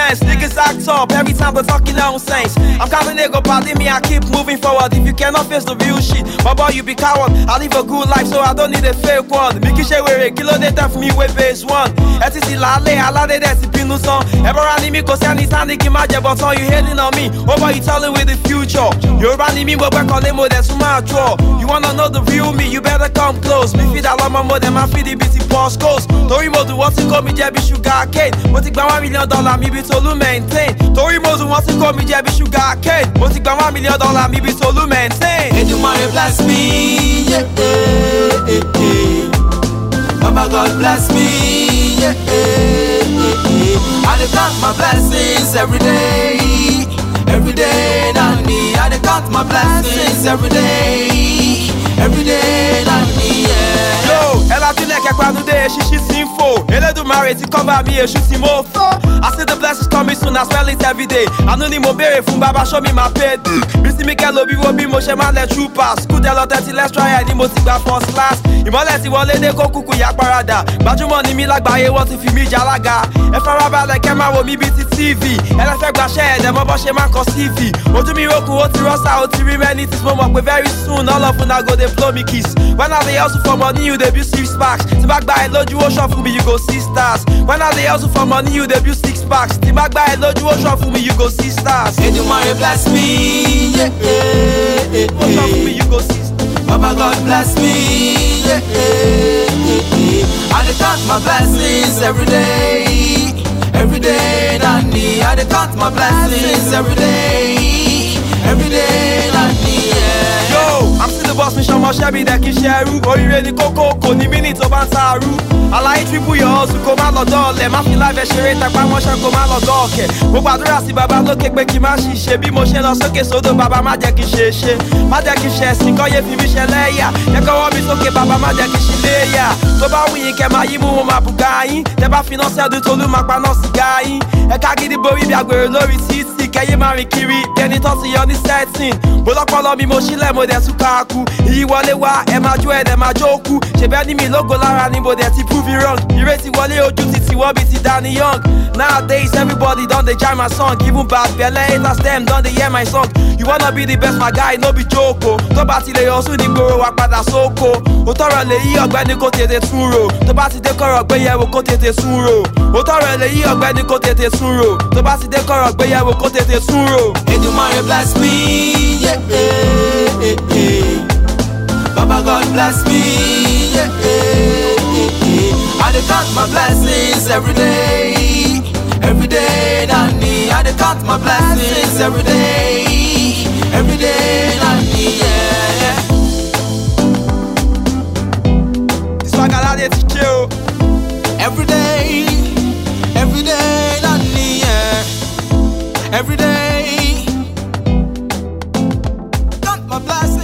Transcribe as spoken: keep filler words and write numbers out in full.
sense. Niggas act up every time they're talking nonsense. I'm counting nigga, pardon me, I keep moving forward. If you cannot face the real shit, my boy, you be coward. I live a good life, so I don't need a fake one. Make it share with a kilo data for me with base one. T C Lale, I love that's the pin song. Ever running me, cause any time they give my job, but you hating on me. Oh, boy, you telling with the future. You're running me, but back on them, that's my draw. You wanna know the real me, you better come close. Me feed a lot more than my feed the busy post coast. Tori Modu wants to call me Jabby Sugar Cane. But take one million dollar, me be solo maintain. Tori Modu wants to call me Jabby Sugar Cane. But take one million dollar, me be solo maintain. And you might bless me, yeah, yeah, yeah, yeah. Baba God bless me, yeah, yeah, yeah, yeah. I dey count my blessings every day, every day, not me. I dey count my blessings every day, every day, not me, yeah. Yo, ela do like a quando de xixi sinfo. Ele do married to cover me, a shooting mofo. I see the blessings coming soon as well, it's every day. I know the mobile from Baba show me my pay. Missy Mikel Obi will be motion man let you pass. Good a lot of let's try any most first class. Ìmọ̀lẹ́sì wọlé dé kó kúkú yà parada. Gbajúmọ̀ ni mí lágbàáyé wọ́n ti fi mí jalaga. Ẹ farabalẹ̀ kẹ́ máa wo mi bí ti T V. Ẹlẹ́fẹ́ gbaṣẹ́ ẹ̀dẹ̀ mọ́ bọ́ ṣe máa kọ C V. Ojú mi rókun ó ti rọ́ṣà ó ti rí many things. Mo mọ̀ pé very soon all of una go dey blow me kiss. When I dey hustle for money you dey build six packs. Tí bá gba ẹ lójú ó ṣọ́ fún mi you go see stars. When I dey hustle for money you dey build six packs. Tí bá gba ẹ lójú ó ṣọ́ fún mi you go see stars. Èdùmàrè bless me, yeah, yeah, yeah, Ó ṣọ́ fún mi you go see stars. Baba God bless me, yeah, yeah, yeah, yeah. I dey count my blessings every day, every day, not me. I dey count my blessings every day, every day, not me, yeah. Yo, I'm still the boss, mi ṣọmọ ṣẹ́bi dẹ̀ kí ṣẹ́rú. Oríire ni kókó kò ní mí ní tó bá ń sáárú. Àlàyé triple your hustle kó má lọ dọ́ọ̀lẹ̀. Má fi láìfẹ́ ṣeré tẹpá mọ́ṣẹ́ kó má lọ dọ́ọ̀kẹ̀. Mo gbàdúrà sí baba lókè pé kí n má ṣìṣe. Bí mo ṣe lọ sókè sódò baba má jẹ́ kí n ṣe ṣe. Má jẹ́ kí n ṣe ẹ̀sìn kọ́ yé fi mí ṣe lẹ́yà. Jẹ́ kọ́wọ́ mi sókè baba má jẹ́ kí n ṣe léyà. Tó bá wù yín kẹ́ máa yí mú mo máa bùgá yín. Tẹ́ bá finá sẹ́dún tolú máa paná sìgá yín. Ẹ̀ka gidi borí bí agbèrè lórí títì. Kẹ́yé máa rìn kiri bí ẹni tó ti yọ ní sẹ́tìn. Mo lọ́pọ̀lọ́ mi mo sílẹ̀ mo dẹ̀ tún káàkú. Ìyí wọlé wá ẹ máa jó ẹ̀ dẹ̀ máa jó kú. Ṣèbẹ́ ní mi lógo lára ni mo dẹ̀ ti prove it wrong. Ìrètí wọlé ojú títí wọ́n bí ti Danny Young. Nowadays everybody don dey jam my song. Even bad belle haters dem don dey hear my song. You wanna be the best my guy no be joke o. Tó bá ti lè yọ̀sùn ní gbòòrò wa padà sóko. Òtọ́rọ̀ lè yí ọ̀gbẹ́ni kó tètè tún rò. Tó bá ti dé kọ̀rọ̀ gbéyẹ̀wò kó tètè tún rò. Òtọ́rọ̀ lè yí ọ̀gbẹ́ni kó tètè tún rò. Tó bá ti dé kọ̀rọ̀ gbéyẹ̀wò kó tètè tún rò. Èdùmàrè bless me, yeah, yeah, yeah, yeah. Baba God bless me, yeah, yeah, yeah, yeah. I dey count my blessings every day, every day, not me. I dey count my blessings every day, every day, not me, yeah. This one got dey teach you. Every day, every day, not me, yeah. Every day, count my blessings.